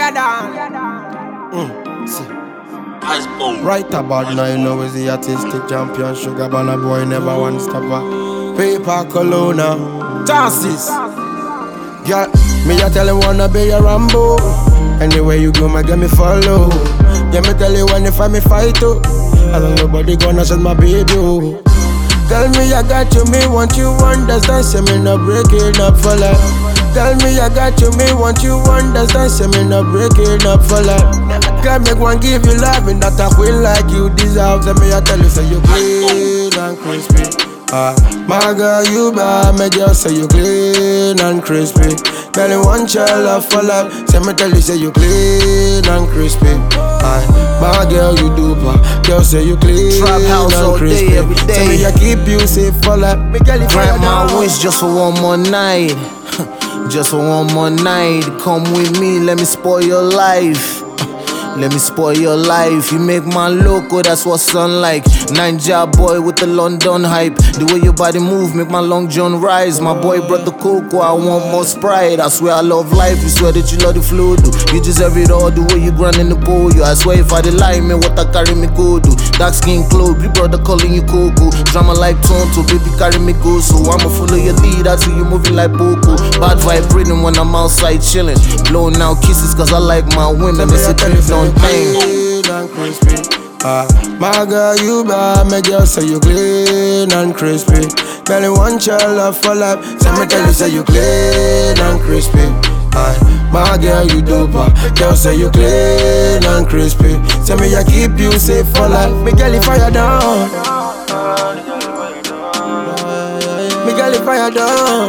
fire down. Right about now, you know, is the artistic champion. Sugar Banner boy, never one stopper. Paper Colonna, chances. Girl, me I tell you wanna be a Rambo. Anywhere you go, my girl me follow. Yeah, me tell you when if I me fight too. I don't nobody gonna send my baby. Oh. Tell me I got you, me want you understand. Say me no breaking up for life. Tell me I got you, me want you understand. Say me no breaking up for life. Girl, me gon' give you love and that I feel like you deserve. Tell me I tell you, say you clean and crispy. My girl, you bad, my girl, say you clean and crispy. Girl, you want your love for life. Say me tell you, say you clean and crispy. My girl, you duper. Girl, say you clean Trap house and all crispy. day, every day. Say me I keep you safe for life. Me girl, you Grant my wish just for one more night. Just for one more night. Come with me, let me spoil your life. Let me spoil your life. You make man loco, that's what son like. Ninja boy with the London hype. The way your body move make my long john rise. My boy brought the cocoa, I want more Sprite. I swear I love life, you swear that you love the flow do. You deserve it all, the way you grind in the pool. I swear if I did lie, man, what I carry me go do. Dark skin clothes, big brother calling you Coco. Drama like Tonto, baby carry me go. So I'ma follow your lead, I see you moving like Poco. Bad vibe breathing when I'm outside chilling. Blowing out kisses cause I like my women. It's a don't clean and crispy. My girl, you bad, my girl, say you clean and crispy. Girl, you want your love for life. Say me tell you, say you clean and crispy. My girl, you duper. Girl, say you clean and crispy. Say me I keep you safe for life. Me girl, you fire down. Me girl, you fire down.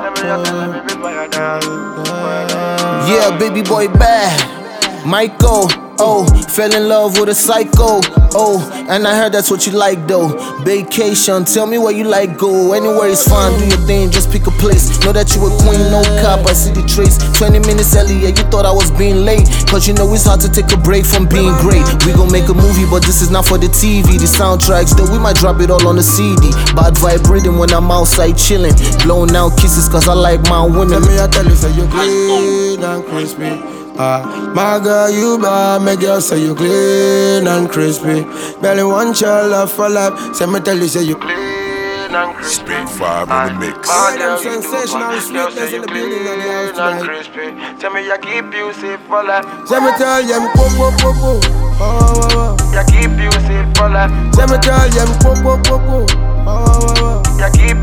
Yeah, baby boy bad. Michael, oh, fell in love with a psycho, oh, and I heard that's what you like though. Vacation, tell me where you like go. Anywhere is fine, do your thing, just pick a place. Know that you a queen, no cop, I see the trace. 20 minutes earlier, you thought I was being late. Cause you know it's hard to take a break from being great. We gon' make a movie, but this is not for the TV. The soundtracks, though, we might drop it all on the CD. Bad vibe breathing when I'm outside chilling. Blowing out kisses cause I like my women. Let me I tell you, say you clean and crispy. My girl, you bad, my girl, say you clean and crispy. Girl, you want your love for life. Say me tell you, say you clean and crispy. Speed 5 on the mix. My girl, sensational sweetness in the building of the house tonight. Crispy. Say me I keep you safe for life. Say me tell you, po po po po. I keep you safe for life. Say me tell you, po po po po. I keep